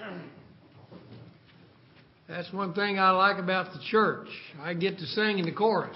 That's one thing I like about the church. I get to sing in the chorus.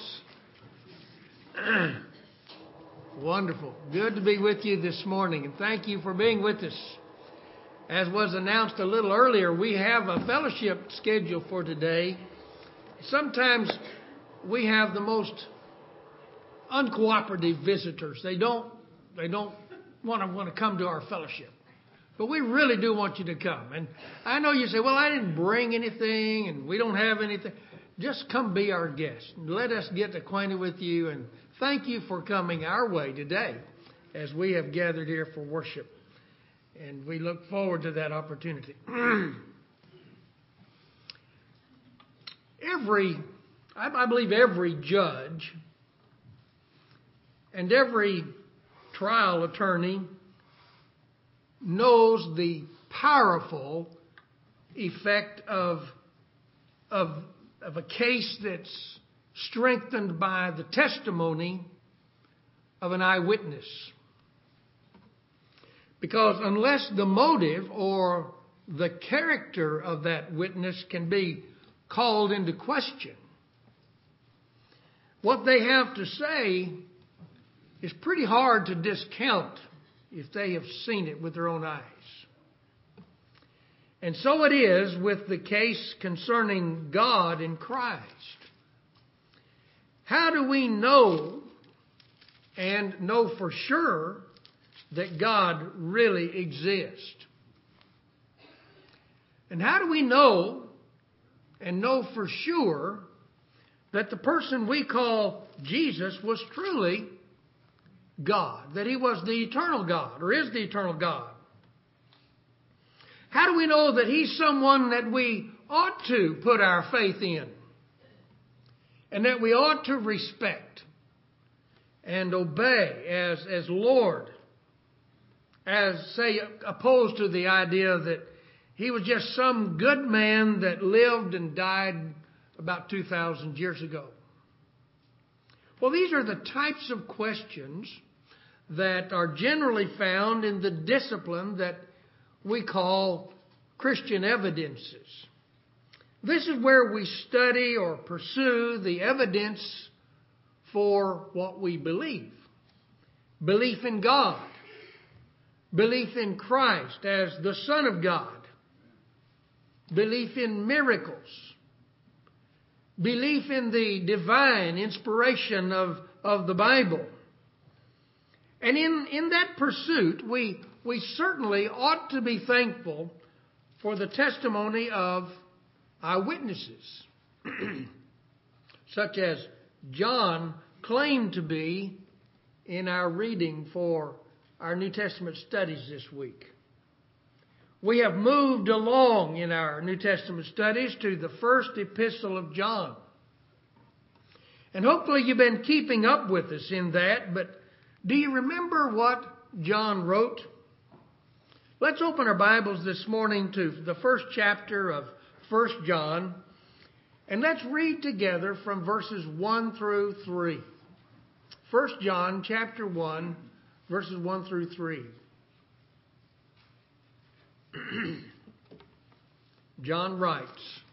Wonderful. Good to be with you this morning, and thank you for being with us. As was announced a little earlier, we have a fellowship schedule for today. Sometimes we have the most uncooperative visitors. They don't want to come to our fellowship. But we really do want you to come. And I know you say, well, I didn't bring anything and we don't have anything. Just come be our guest. Let us get acquainted with you. And thank you for coming our way today as we have gathered here for worship. And we look forward to that opportunity. I believe every judge and every trial attorney knows the powerful effect of a case that's strengthened by the testimony of an eyewitness. Because unless the motive or the character of that witness can be called into question, what they have to say is pretty hard to discount if they have seen it with their own eyes. And so it is with the case concerning God in Christ. How do we know and know for sure that God really exists? And how do we know and know for sure that the person we call Jesus was truly God, that He was the eternal God, or is the eternal God? How do we know that He's someone that we ought to put our faith in, and that we ought to respect and obey as Lord, as, say, opposed to the idea that He was just some good man that lived and died about 2,000 years ago? Well, these are the types of questions that are generally found in the discipline that we call Christian evidences. This is where we study or pursue the evidence for what we believe. Belief in God. Belief in Christ as the Son of God. Belief in miracles. Belief in the divine inspiration of the Bible. And in that pursuit, we certainly ought to be thankful for the testimony of eyewitnesses, such as John claimed to be in our reading for our New Testament studies this week. We have moved along in our New Testament studies to the first epistle of John. And hopefully you've been keeping up with us in that, but do you remember what John wrote? Let's open our Bibles this morning to the first chapter of 1 John, and let's read together from verses 1 through 3. 1 John chapter 1, verses 1 through 3. John writes,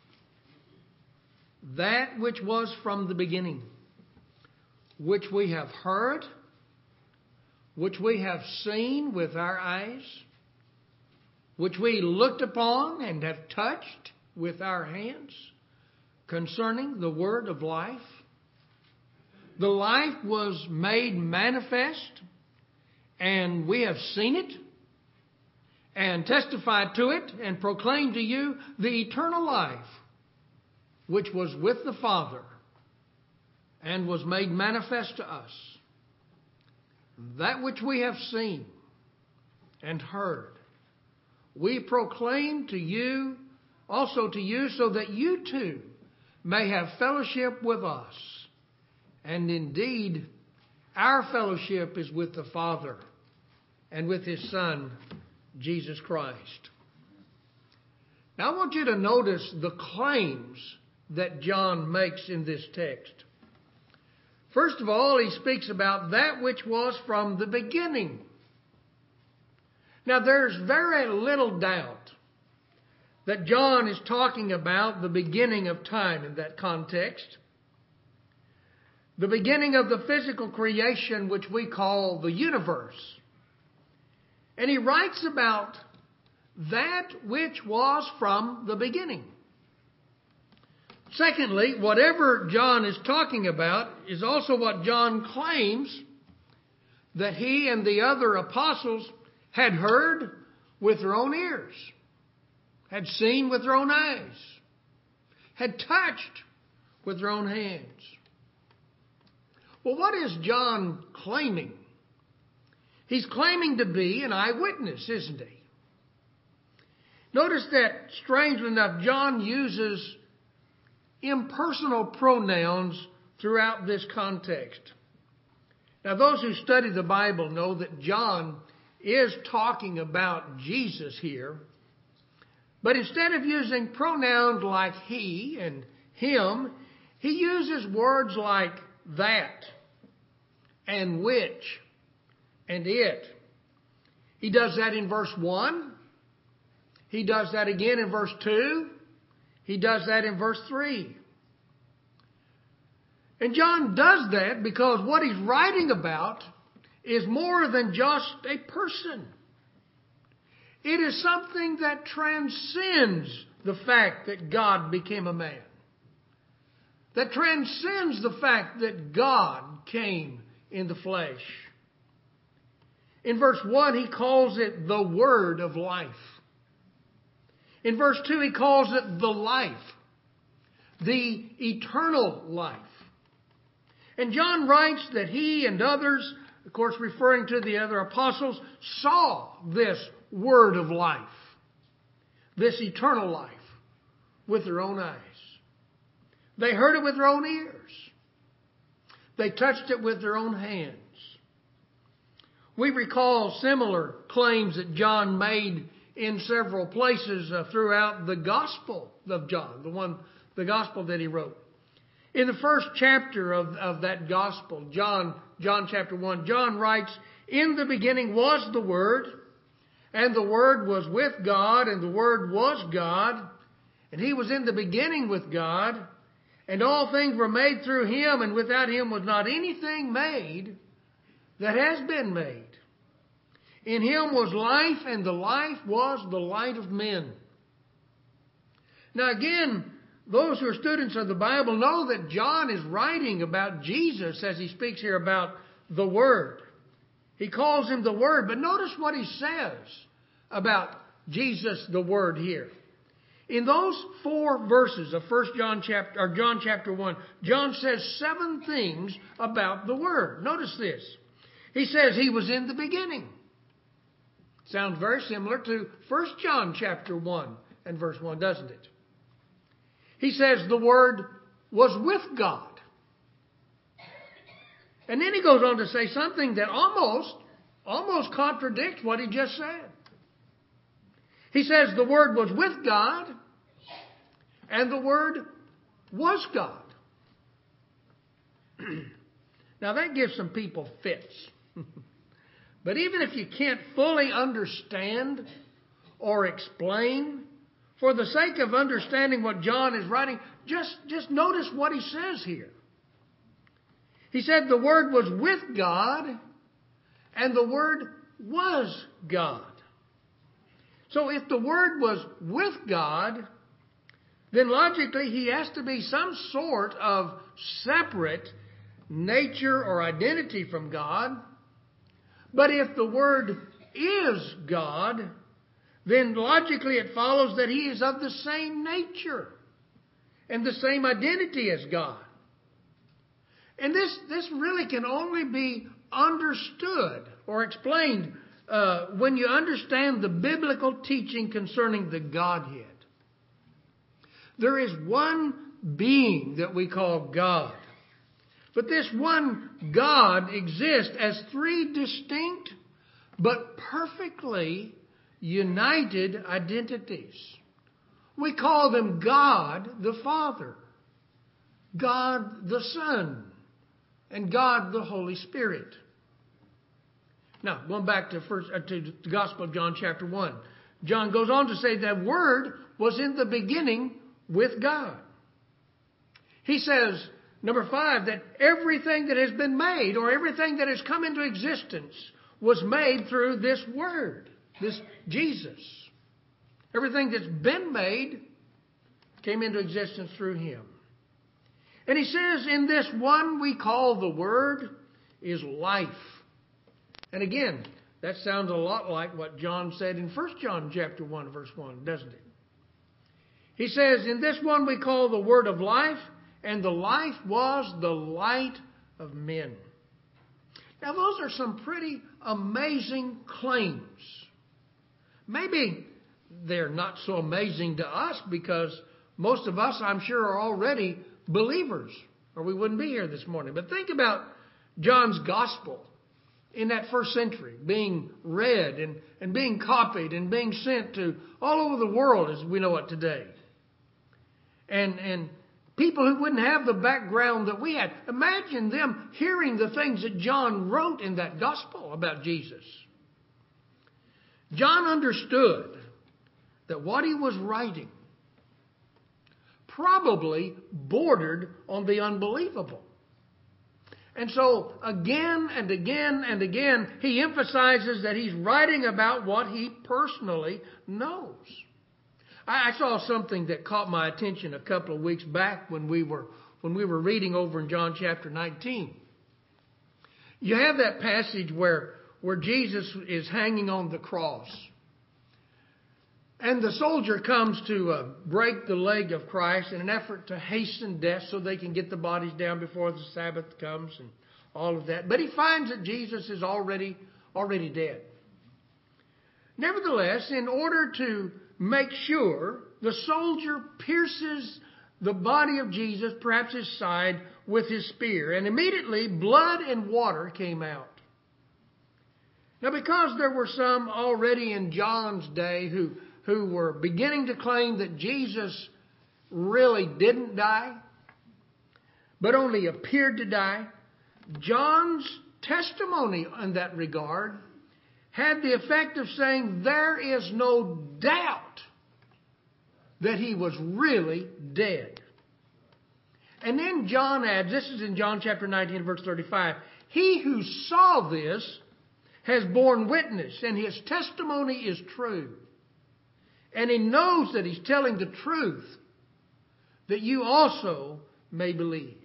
"That which was from the beginning, which we have heard, which we have seen with our eyes, which we looked upon and have touched with our hands, concerning the word of life. The life was made manifest, and we have seen it, and testified to it, and proclaimed to you the eternal life, which was with the Father, and was made manifest to us. That which we have seen and heard, we proclaim to you, also to you, so that you too may have fellowship with us. And indeed, our fellowship is with the Father and with His Son, Jesus Christ." Now I want you to notice the claims that John makes in this text. First of all, he speaks about that which was from the beginning. Now there's very little doubt that John is talking about the beginning of time in that context. The beginning of the physical creation which we call the universe. And he writes about that which was from the beginning. Secondly, whatever John is talking about is also what John claims that he and the other apostles had heard with their own ears, had seen with their own eyes, had touched with their own hands. Well, what is John claiming? He's claiming to be an eyewitness, isn't he? Notice that, strangely enough, John uses impersonal pronouns throughout this context. Now, those who study the Bible know that John is talking about Jesus here, but instead of using pronouns like he and him, he uses words like that and which and it. He does that in verse 1. He does that again in verse 2. He does that in verse 3. And John does that because what he's writing about is more than just a person. It is something that transcends the fact that God became a man. That transcends the fact that God came in the flesh. In verse 1, he calls it the Word of life. In verse 2, he calls it the life, the eternal life. And John writes that he and others, of course referring to the other apostles, saw this Word of life, this eternal life, with their own eyes. They heard it with their own ears. They touched it with their own hands. We recall similar claims that John made in several places throughout the Gospel of John, the Gospel that he wrote. In the first chapter of that Gospel, John chapter 1, John writes, "In the beginning was the Word, and the Word was with God, and the Word was God, and He was in the beginning with God, and all things were made through Him, and without Him was not anything made that has been made. In Him was life, and the life was the light of men." Now again, those who are students of the Bible know that John is writing about Jesus as he speaks here about the Word. He calls Him the Word, but notice what he says about Jesus, the Word here. In those 4 verses of John chapter 1, John says 7 things about the Word. Notice this. He says He was in the beginning. Sounds very similar to 1 John chapter 1 and verse 1, doesn't it? He says the Word was with God. And then he goes on to say something that almost contradicts what he just said. He says the Word was with God, and the Word was God. Now that gives some people fits. But even if you can't fully understand or explain, for the sake of understanding what John is writing, just notice what he says here. He said the Word was with God, and the Word was God. So if the Word was with God, then logically He has to be some sort of separate nature or identity from God. But if the Word is God, then logically it follows that He is of the same nature and the same identity as God. And this really can only be understood or explained when you understand the biblical teaching concerning the Godhead. There is one being that we call God. But this one God exists as 3 distinct but perfectly united identities. We call them God the Father, God the Son, and God the Holy Spirit. Now, going back to the Gospel of John chapter 1. John goes on to say that Word was in the beginning with God. He says, number 5, that everything that has been made or everything that has come into existence was made through this Word, this Jesus. Everything that's been made came into existence through Him. And He says, in this one we call the Word is life. And again, that sounds a lot like what John said in 1 John chapter 1, verse 1, doesn't it? He says, in this one we call the Word of life, and the life was the light of men. Now, those are some pretty amazing claims. Maybe they're not so amazing to us because most of us, I'm sure, are already believers, or we wouldn't be here this morning. But think about John's gospel in that first century being read and being copied and being sent to all over the world as we know it today. And people who wouldn't have the background that we had. Imagine them hearing the things that John wrote in that gospel about Jesus. John understood that what he was writing probably bordered on the unbelievable. And so again and again and again, he emphasizes that he's writing about what he personally knows. I saw something that caught my attention a couple of weeks back when we were reading over in John chapter 19. You have that passage where Jesus is hanging on the cross. And the soldier comes to break the leg of Christ in an effort to hasten death so they can get the bodies down before the Sabbath comes and all of that. But he finds that Jesus is already dead. Nevertheless, in order to make sure, the soldier pierces the body of Jesus, perhaps his side, with his spear. And immediately blood and water came out. Now, because there were some already in John's day who were beginning to claim that Jesus really didn't die, but only appeared to die, John's testimony in that regard had the effect of saying there is no doubt that he was really dead. And then John adds, this is in John chapter 19, verse 35, he who saw this has borne witness, and his testimony is true. And he knows that he's telling the truth, that you also may believe.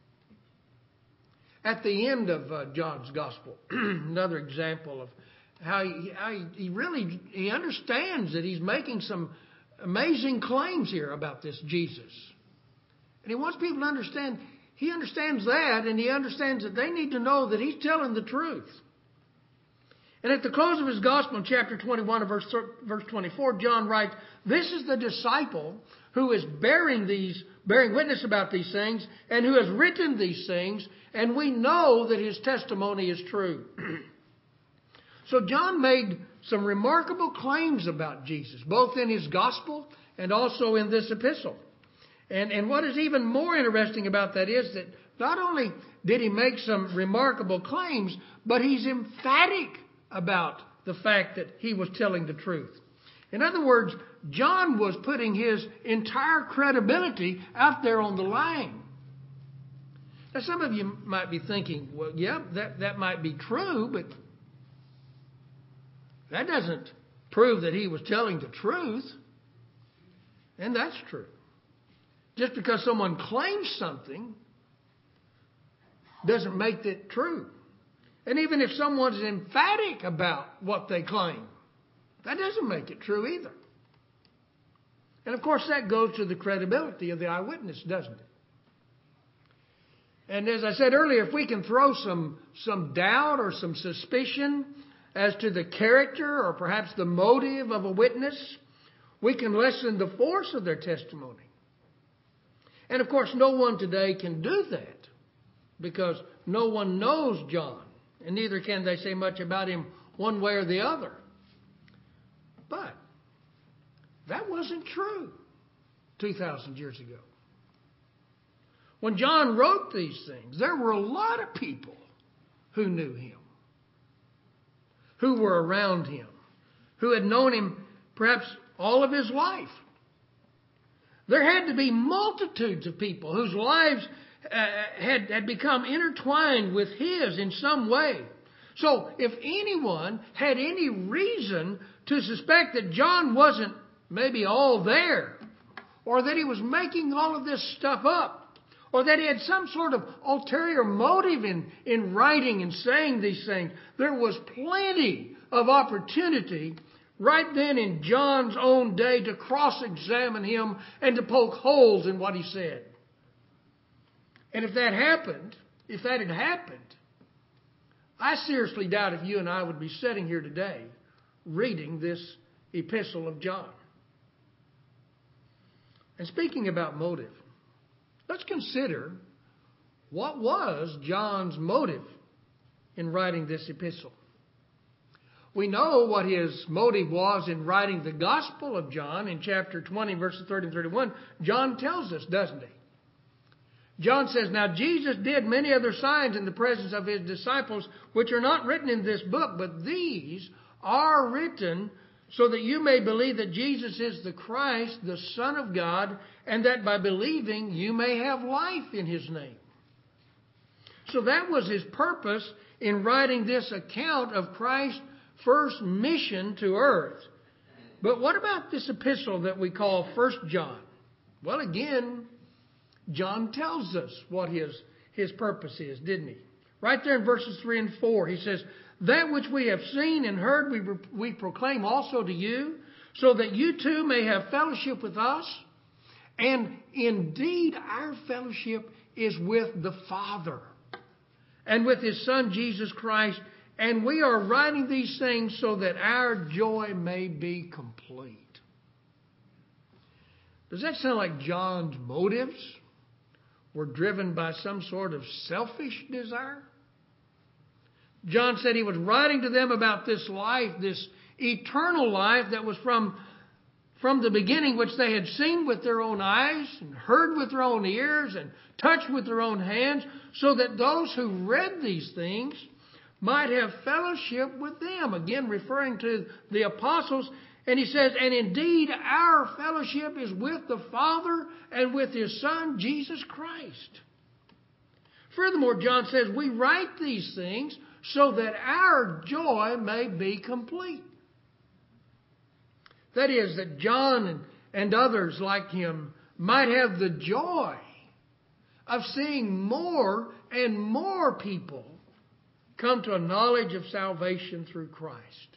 At the end of John's gospel, another example of how he understands that he's making some amazing claims here about this Jesus. And he wants people to understand, he understands that, and he understands that they need to know that he's telling the truth. And at the close of his gospel in chapter 21 and verse 24, John writes, this is the disciple who is bearing witness about these things and who has written these things, and we know that his testimony is true. So John made some remarkable claims about Jesus, both in his gospel and also in this epistle. And what is even more interesting about that is that not only did he make some remarkable claims, but he's emphatic about the fact that he was telling the truth. In other words, John was putting his entire credibility out there on the line. Now, some of you might be thinking, well, yeah, that might be true, but that doesn't prove that he was telling the truth. And that's true. Just because someone claims something doesn't make it true. And even if someone's emphatic about what they claim, that doesn't make it true either. And of course, that goes to the credibility of the eyewitness, doesn't it? And as I said earlier, if we can throw some doubt or some suspicion as to the character or perhaps the motive of a witness, we can lessen the force of their testimony. And of course, no one today can do that because no one knows John, and neither can they say much about him one way or the other. But that wasn't true 2,000 years ago. When John wrote these things, there were a lot of people who knew him, who were around him, who had known him perhaps all of his life. There had to be multitudes of people whose lives had become intertwined with his in some way. So if anyone had any reason to suspect that John wasn't maybe all there, or that he was making all of this stuff up, or that he had some sort of ulterior motive in writing and saying these things, there was plenty of opportunity right then in John's own day to cross-examine him and to poke holes in what he said. And if that had happened, I seriously doubt if you and I would be sitting here today reading this epistle of John. And speaking about motive, let's consider what was John's motive in writing this epistle. We know what his motive was in writing the Gospel of John in chapter 20, verses 30 and 31. John tells us, doesn't he? John says, "Now Jesus did many other signs in the presence of his disciples, which are not written in this book, but these are written so that you may believe that Jesus is the Christ, the Son of God, and that by believing you may have life in his name." So that was his purpose in writing this account of Christ's first mission to earth. But what about this epistle that we call 1 John? Well, again, John tells us what his purpose is, didn't he? Right there in verses 3 and 4, he says, "That which we have seen and heard we proclaim also to you, so that you too may have fellowship with us. And indeed, our fellowship is with the Father and with his Son, Jesus Christ. And we are writing these things so that our joy may be complete." Does that sound like John's motives were driven by some sort of selfish desire? John said he was writing to them about this life, this eternal life that was from the beginning, which they had seen with their own eyes and heard with their own ears and touched with their own hands, so that those who read these things might have fellowship with them. Again, referring to the apostles. And he says, "And indeed, our fellowship is with the Father and with his Son, Jesus Christ." Furthermore, John says, we write these things so that our joy may be complete. That is, that John and others like him might have the joy of seeing more and more people come to a knowledge of salvation through Christ.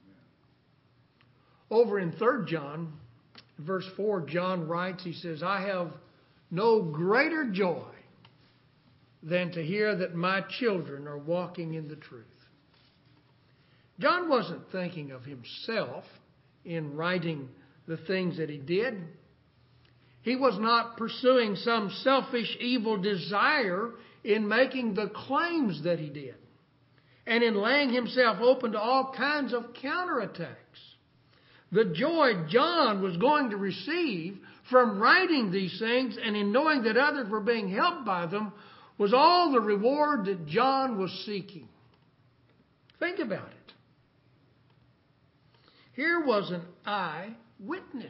Over in 3 John, verse 4, John writes, he says, "I have no greater joy than to hear that my children are walking in the truth." John wasn't thinking of himself in writing the things that he did. He was not pursuing some selfish, evil desire in making the claims that he did, and in laying himself open to all kinds of counterattacks. The joy John was going to receive from writing these things and in knowing that others were being helped by them was all the reward that John was seeking. Think about it. Here was an eyewitness.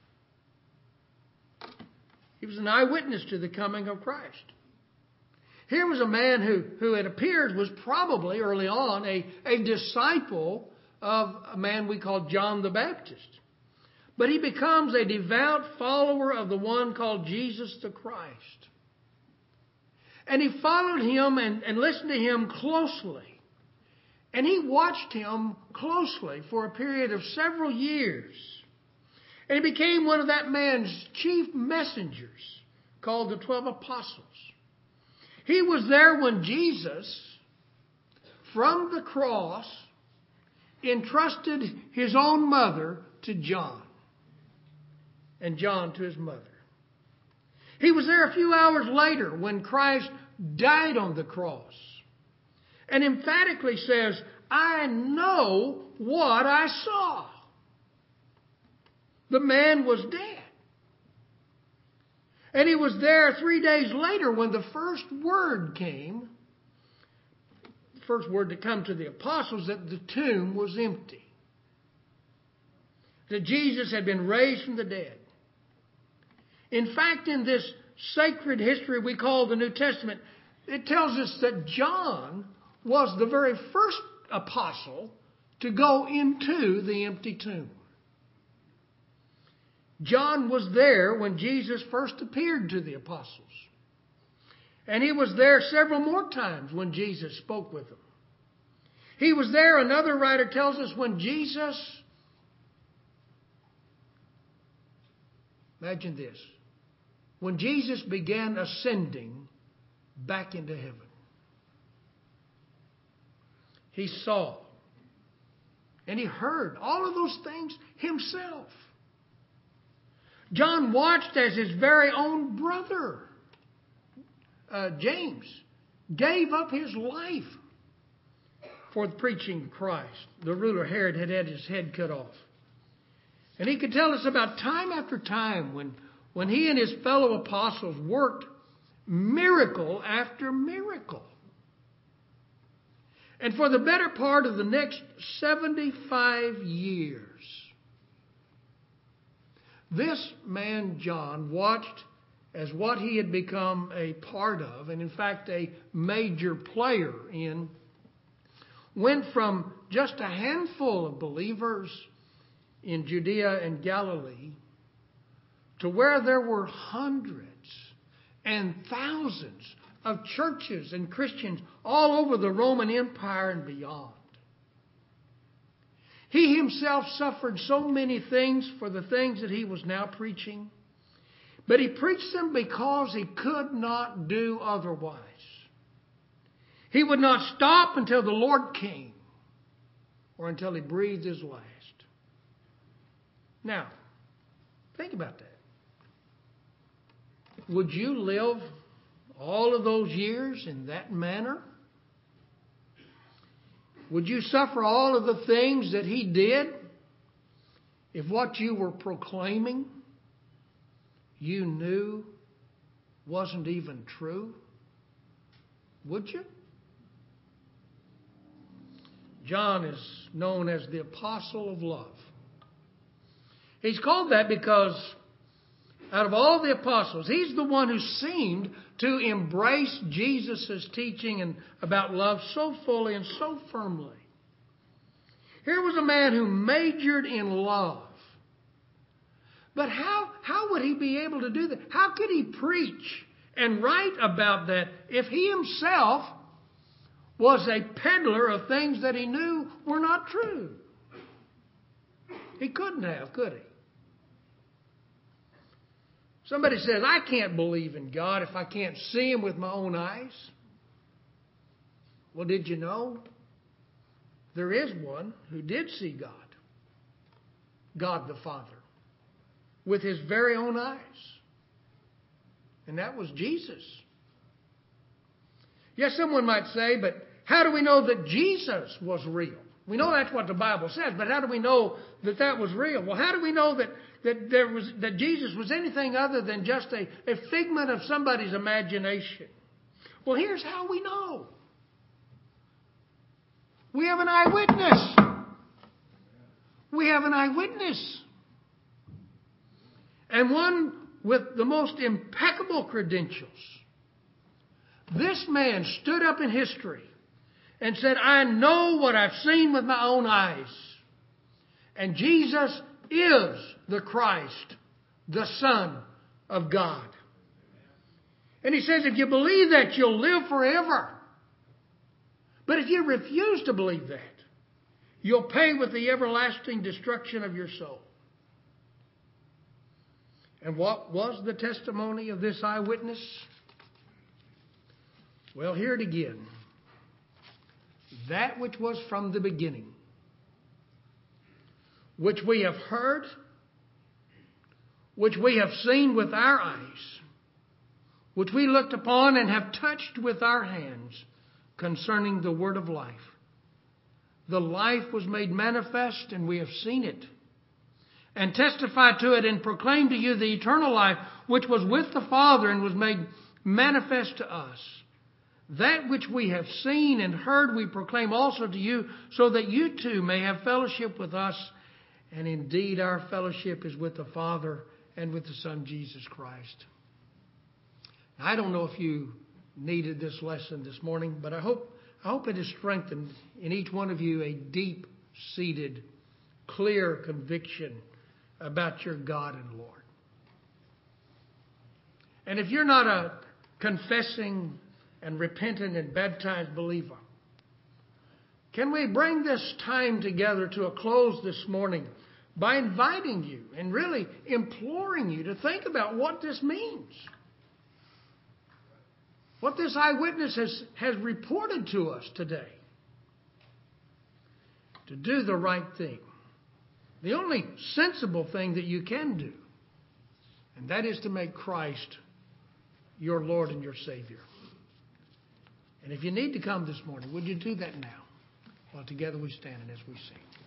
He was an eyewitness to the coming of Christ. Here was a man who it appears was probably early on a disciple of a man we call John the Baptist. But he becomes a devout follower of the one called Jesus the Christ. And he followed him and listened to him closely. And he watched him closely for a period of several years. And he became one of that man's chief messengers called the 12 Apostles. He was there when Jesus, from the cross, entrusted his own mother to John, and John to his mother. He was there a few hours later when Christ died on the cross, and emphatically says, "I know what I saw." The man was dead. And he was there 3 days later when the first word came, the first word to come to the apostles, that the tomb was empty. That Jesus had been raised from the dead. In fact, in this sacred history we call the New Testament, it tells us that John was the very first apostle to go into the empty tomb. John was there when Jesus first appeared to the apostles. And he was there several more times when Jesus spoke with them. He was there, another writer tells us, when Jesus, imagine this, when Jesus began ascending back into heaven. He saw and he heard all of those things himself. John watched as his very own brother, James, gave up his life for the preaching of Christ. The ruler Herod had his head cut off. And he could tell us about time after time when he and his fellow apostles worked miracle after miracle. And for the better part of the next 75 years, this man, John, watched as what he had become a part of, and in fact a major player in, went from just a handful of believers in Judea and Galilee to where there were hundreds and thousands of churches and Christians all over the Roman Empire and beyond. He himself suffered so many things for the things that he was now preaching, but he preached them because he could not do otherwise. He would not stop until the Lord came or until he breathed his last. Now, think about that. Would you live all of those years in that manner? Would you suffer all of the things that he did if what you were proclaiming you knew wasn't even true? Would you? John is known as the Apostle of Love. He's called that because out of all the apostles, he's the one who seemed to embrace Jesus' teaching and about love so fully and so firmly. Here was a man who majored in love. But how would he be able to do that? How could he preach and write about that if he himself was a peddler of things that he knew were not true? He couldn't have, could he? Somebody says, I can't believe in God if I can't see Him with my own eyes. Well, did you know? There is one who did see God. God the Father. With His very own eyes. And that was Jesus. Yes, someone might say, but how do we know that Jesus was real? We know that's what the Bible says, but how do we know that that was real? Well, how do we know that Jesus was anything other than just a figment of somebody's imagination? Well, here's how we know. We have an eyewitness. We have an eyewitness. And one with the most impeccable credentials. This man stood up in history and said, I know what I've seen with my own eyes. And Jesus is the Christ, the Son of God. And he says, if you believe that, you'll live forever. But if you refuse to believe that, you'll pay with the everlasting destruction of your soul. And what was the testimony of this eyewitness? Well, hear it again. That which was from the beginning, which we have heard, which we have seen with our eyes, which we looked upon and have touched with our hands concerning the word of life. The life was made manifest, and we have seen it, and testified to it and proclaimed to you the eternal life which was with the Father and was made manifest to us. That which we have seen and heard we proclaim also to you, so that you too may have fellowship with us. And indeed our fellowship is with the Father and with the Son, Jesus Christ. I don't know if you needed this lesson this morning, but I hope it has strengthened in each one of you a deep-seated, clear conviction about your God and Lord. And if you're not a confessing and repentant and baptized believer, can we bring this time together to a close this morning by inviting you and really imploring you to think about what this means? What this eyewitness has reported to us today. To do the right thing. The only sensible thing that you can do. And that is to make Christ your Lord and your Savior. And if you need to come this morning, would you do that now? While together we stand and as we sing.